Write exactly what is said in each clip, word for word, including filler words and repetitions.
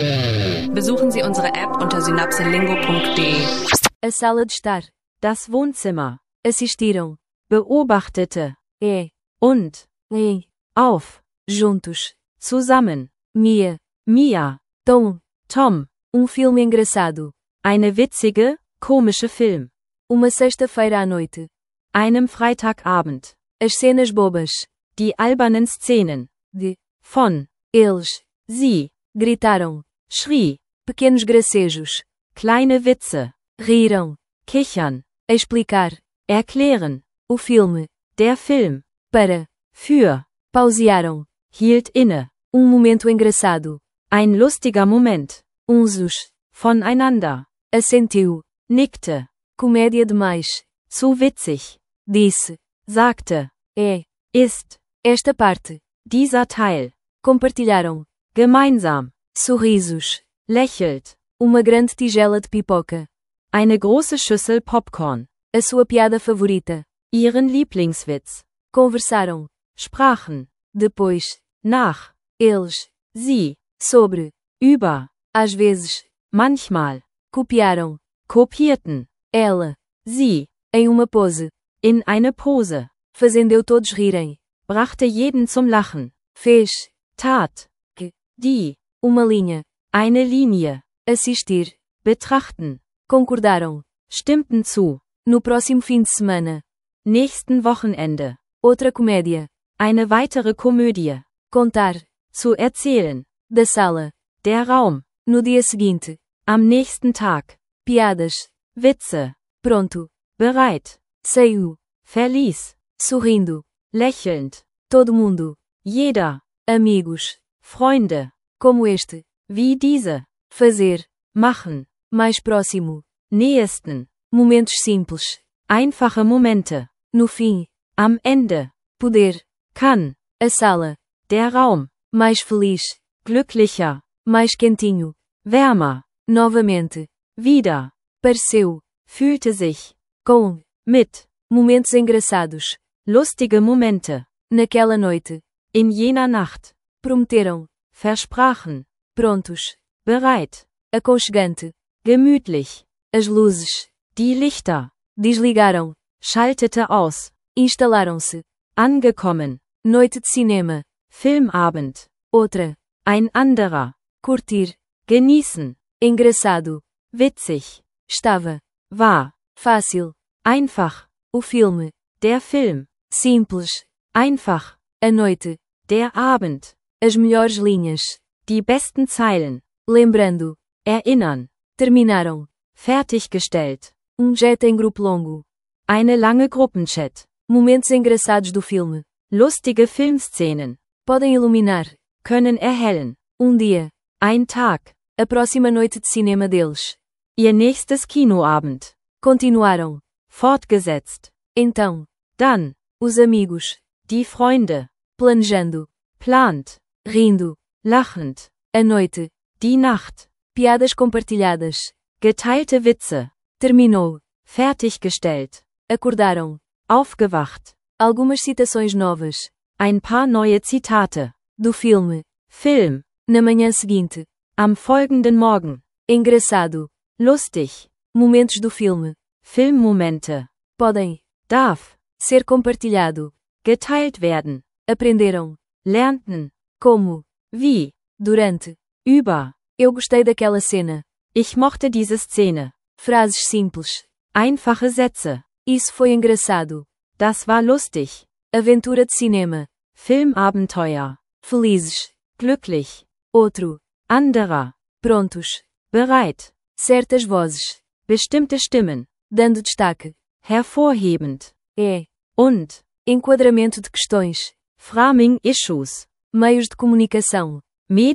Besuchen Sie unsere App unter synapselingo punkt de. A sala de estar. Das Wohnzimmer. Assistiram. Beobachtete. É. Und. Em. Auf. Juntos. Zusammen. Mia. Mia. Tom. Tom. Um filme engraçado. Eine witzige, komische Film. Uma sexta-feira à noite. Einem Freitagabend. As cenas bobas. Die albernen Szenen. De. Von. Eles. Sie. Gritaram. Schrie. Pequenos gracejos. Kleine Witze. Riram. Kichern. Explicar. Erklären. O filme. Der Film. Para. Für. Pausearam. Hielt inne. Um momento engraçado. Ein lustiger Moment. Unsos. Voneinander. Assentiu. Nickte. Comédia demais. Zu witzig. Disse. Sagte. É. Ist. Esta parte. Dieser Teil. Compartilharam. Gemeinsam. Sorrisos. Lächelt. Uma grande tigela de pipoca. Eine große Schüssel Popcorn. A sua piada favorita. Ihren Lieblingswitz. Conversaram. Sprachen. Depois. Nach. Eles. Sie. Sobre. Über. Às vezes. Manchmal. Copiaram. Kopierten. Ela. Sie. Em uma pose. In eine Pose. Fazendeu todos rirem. Brachte jeden zum Lachen. Fez. Tat. Que. Die. Uma linha. Eine Linie. Assistir. Betrachten. Concordaram. Stimmten zu. No próximo fim de semana. Nächsten Wochenende. Outra comédia. Eine weitere Komödie. Contar. Zu erzählen. Da sala. Der Raum. No dia seguinte. Am nächsten Tag. Piadas. Witze. Pronto. Bereit. Saiu. Verließ. Sorrindo. Lächelnd. Todo mundo. Jeder. Amigos. Freunde. Como este. Wie diese. Fazer. Machen. Mais próximo. Nähesten. Momentos simples. Einfache Momente. No fim. Am Ende. Poder. Kann. A sala. Der Raum. Mais feliz. Glücklicher. Mais quentinho. Wärmer. Novamente. Wieder. Pareceu. Fühlte sich. Com. Mit. Momentos engraçados. Lustige Momente. Naquela noite. In jener Nacht. Prometeram. Versprachen. Prontos. Bereit. Aconchegante. Gemütlich. As luzes. Die Lichter. Desligaram. Schaltete aus. Instalaram-se. Angekommen. Noite de cinema. Filmabend. Outra. Ein anderer. Curtir. Genießen. Engraçado. Witzig. Estava. War. Fácil. Einfach. O filme. Der Film. Simples. Einfach. A noite. Der Abend. As melhores linhas. Die besten Zeilen. Lembrando. Erinnern. Terminaram. Fertiggestellt. Um jet em grupo longo. Eine lange Gruppenchat. Momentos engraçados do filme. Lustige Filmszenen. Podem iluminar. Können erhellen. Um dia. Ein Tag. A próxima noite de cinema deles. Ihr nächstes Kinoabend. Continuaram. Fortgesetzt. Então. Dann. Os amigos. Die Freunde. Planejando. Plant. Rindo. Lachend. A noite. Die Nacht. Piadas compartilhadas. Geteilte Witze. Terminou. Fertiggestellt. Acordaram. Aufgewacht. Algumas citações novas. Ein paar neue Zitate. Do filme. Film. Na manhã seguinte. Am folgenden Morgen. Engraçado. Lustig. Momentos do filme. Filmmomente. Podem. Darf. Ser compartilhado. Geteilt werden. Aprenderam. Lernten. Como. Wie. Durante. Über. Eu gostei daquela cena. Ich mochte diese Szene. Frases simples. Einfache Sätze. Isso foi engraçado. Das war lustig. Aventura de cinema. Filmabenteuer. Felizes. Glücklich. Outro. Anderer. Prontos. Bereit. Certas vozes. Bestimmte Stimmen. Dando destaque. Hervorhebend. É. Und. Enquadramento de questões. Framing Issues. Meios de comunicação.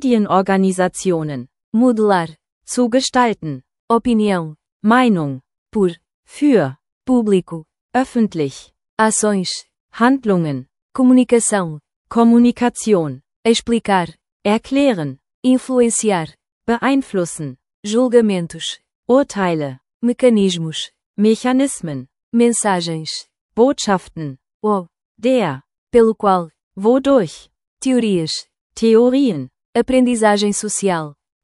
Medienorganisationen. Modelar. Zu gestalten. Opinião. Meinung. Por. Für. Público. Öffentlich. Ações. Handlungen. Comunicação. Kommunikation. Explicar. Erklären. Influenciar. Beeinflussen. Julgamentos. Urteile. Mecanismos. Mechanismen. Mensagens. Botschaften. O. Der. Pelo qual. Wodurch. Teorias. Theorien. Aprendizagem social.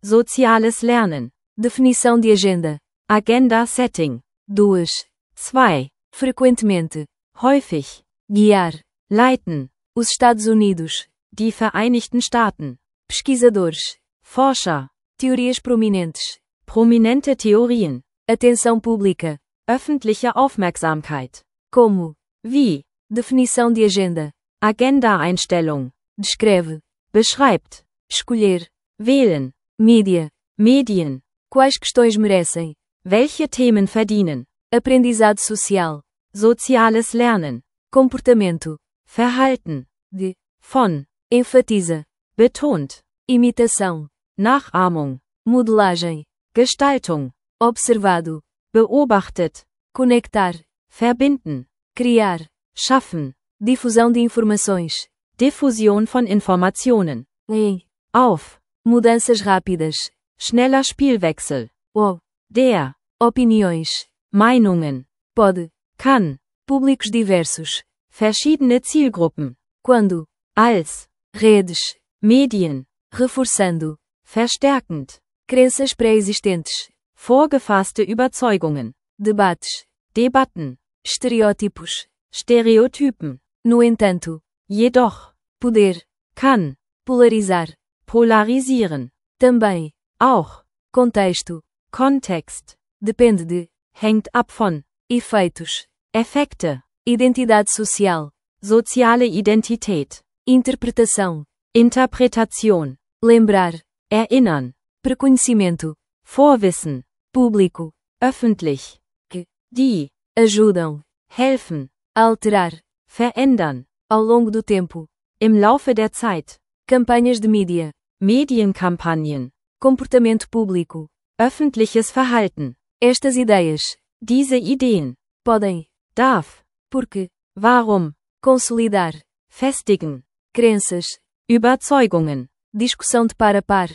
Soziales Lernen. Definição de agenda. Agenda Setting. dois. zwei. Frequentemente. Häufig. Guiar. Leiten. Os Estados Unidos. Die Vereinigten Staaten. Pesquisadores. Forscher. Teorias prominentes. Prominente Theorien. Atenção pública. Öffentliche Aufmerksamkeit. Como. Wie. Definição de agenda. Agenda-Einstellung. Descreve. Beschreibt. Escolher. Wählen. Mídia. Medien. Quais questões merecem? Welche Themen verdienen? Aprendizado social. Soziales Lernen. Comportamento. Verhalten. De. Von. Enfatiza. Betont. Imitação. Nachahmung. Modelagem. Gestaltung. Observado. Beobachtet. Conectar. Verbinden. Criar. Schaffen. Difusão de informações. Diffusion von Informationen. Em. Auf. Mudanças rápidas. Schneller Spielwechsel. O. Der. Opiniões. Meinungen. Pode. Kann. Públicos diversos. Verschiedene Zielgruppen. Quando. Als. Redes. Medien. Reforçando. Verstärkend. Crenças pré-existentes. Vorgefasste Überzeugungen. Debates. Debatten. Estereótipos. Stereotypen. No entanto. Jedoch. Poder. Kann. Polarizar. Polarisieren. Também. Auch. Contexto. Kontext. Depende de. Hängt ab von. Efeitos. Effekte. Identidade social. Soziale Identität. Interpretação. Interpretation. Lembrar. Erinnern. Preconhecimento. Vorwissen. Público. Öffentlich. Que. Die. Ajudam. Helfen. A alterar. Verändern. Ao longo do tempo. Im Laufe der Zeit. Campanhas de mídia. Medienkampagnen. Comportamento público. Öffentliches Verhalten. Estas ideias. Diese Ideen. Podem. Darf. Porque. Warum. Consolidar. Festigen. Crenças. Überzeugungen. Discussão de par a par.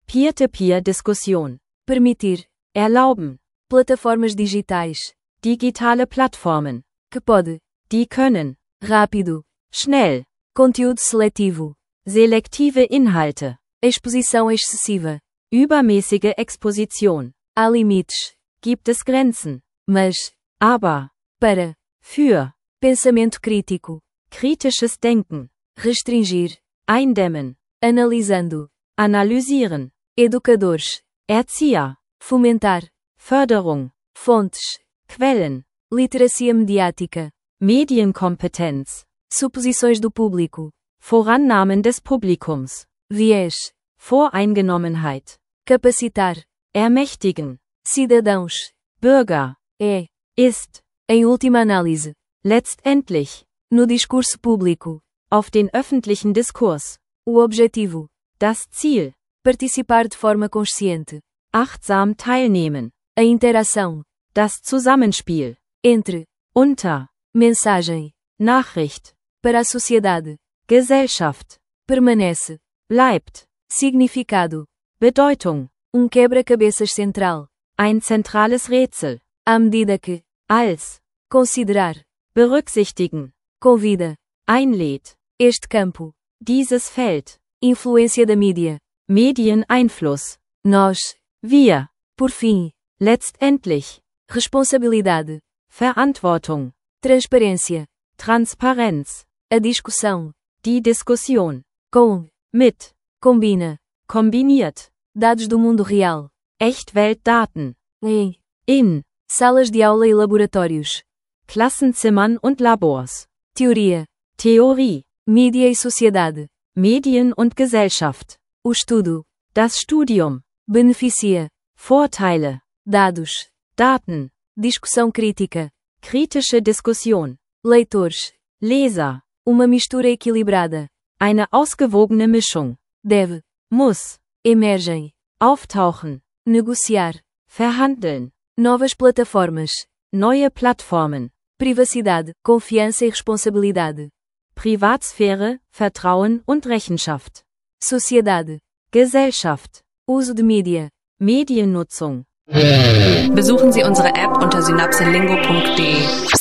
Peer-to-Peer-Diskussion. Permitir. Erlauben. Plataformas digitais. Digitale Plattformen. Que pode. Die können. Rápido. Schnell. Conteúdo seletivo. Selektive Inhalte. Exposição excessiva. Übermäßige Exposition. Há limites. Gibt es Grenzen. Mas. Aber. Para. Für. Pensamento crítico. Kritisches Denken. Restringir. Eindämmen. Analisando. Analysieren. Educadores. Erzieher. Fomentar. Förderung. Fontes. Quellen. Literacia mediática. Medienkompetenz. Suposições do público. Vorannahmen des Publikums. Viés. Voreingenommenheit. Capacitar. Ermächtigen. Cidadãos. Bürger. É. Ist. Em última análise. Letztendlich. No discurso público. Auf den öffentlichen Diskurs. O objetivo. Das Ziel. Participar de forma consciente. Achtsam teilnehmen. A interação. Das Zusammenspiel. Entre. Unter. Mensagem. Nachricht. Para a sociedade. Gesellschaft. Permanece. Bleibt. Significado. Bedeutung. Um quebra-cabeças central. Ein zentrales Rätsel. À medida que. Als. Considerar. Berücksichtigen. Convida. Einlädt. Este campo. Dieses Feld. Influência da mídia. Medieneinfluss. Nós. Wir. Por fim. Letztendlich. Responsabilidade. Verantwortung. Transparência. Transparenz. A discussão. Die Diskussion. Com. Mit. Combina. Kombiniert. Dados do mundo real. Echtweltdaten. Em. In. Salas de aula e laboratórios. Klassenzimmern und Labors. Teoria. Theorie. Mídia e sociedade. Medien und Gesellschaft. O estudo. Das Studium. Beneficia. Vorteile. Dados. Daten. Discussão crítica. Kritische Diskussion. Leitores. Leser. Uma mistura equilibrada. Eine ausgewogene Mischung. Deve. Muss. Emergem. Auftauchen. Negociar. Verhandeln. Novas plataformas. Neue Plattformen. Privacidade, confiança e responsabilidade. Privatsphäre, Vertrauen und Rechenschaft. Sociedade. Gesellschaft. Uso de mídia. Mediennutzung. Besuchen Sie unsere App unter synapselingo punkt de.